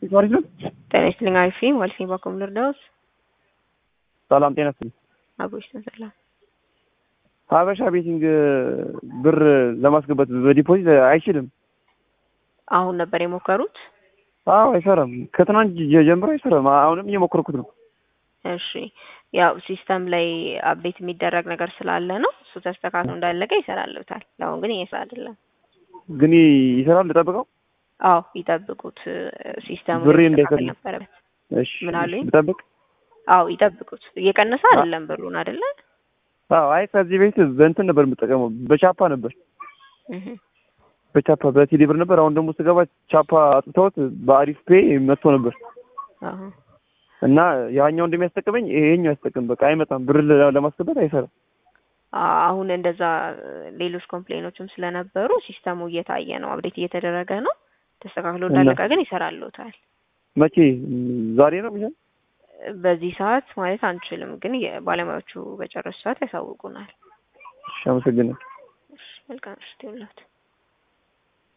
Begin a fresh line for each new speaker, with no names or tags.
ዛሬ
ጤና ይስጥልኝ። አሪፍ ዋልፊ ባኮም ልርዳውስ
ሰላም ጤና ይስጥልኝ።
አቦሽ ተሰላም
ሀበሻ ቤቲንግ ብር ለማስገባት በዲፖዚት አይችልም።
አሁን ነበር የሞከሩት?
አዎ አይሰራም። ከትናንት ጀምሮ አይሰራም። አሁንም እየሞከርኩት ነው።
እሺ ያው ሲስተም ላይ አፕዴት የሚደረግ ነገር ስላለ ነው። እሱ ተስተካክሎ እንዳለቀ ይሰራልታል። አሁን ግን እየሰራ አይደለም።
ግን ይሰራል ልጠብቀው?
አዎ ይጠብቁት። ሲስተሙ
ብሬ
ተስተካክሎ
እንዳይቀንስ
ነበረበት።
እሺ
ምን አሉኝ?
ልጠብቅ?
አዎ ይጠብቁት። እየቀነሰ አይደለም ብሩን አይደለ?
አዎ አይ ከዚህ ቤት በእንትን ነበር የምጠቀመው በቻፓ ነበር። በቻፓ በቴሌ ብር ነበር። አሁን ደግሞ ስገባ ቻፓ አጥተውት በአሪፍ ፔይ መጥቶ ነበር። እና ያኛው እንደሚያስጠቅመኝ ይሄኛው ያስጠቅም በቃ አይመጣም። ብር ለማስገባት አይሰራም።
አሁን እንደዛ ሌሎች ኮምፕሌኖችም ስለነበሩ ሲስተሙ እየታየ ነው፣ አፕዴት እየተደረገ ነው። ተስተካክሎ እንዳለቀ ግን ይሰራልዎታል።
መቼ? ዛሬ ነው የሚሆነው?
በዚህ ሰዓት ማለት አንችልም፣ ግን የባለሙያዎቹ በጨረሱ ሰዓት ያሳውቁናል።
እሺ አመሰግናለሁ።
መልካም ምሽት ይሁንልዎት።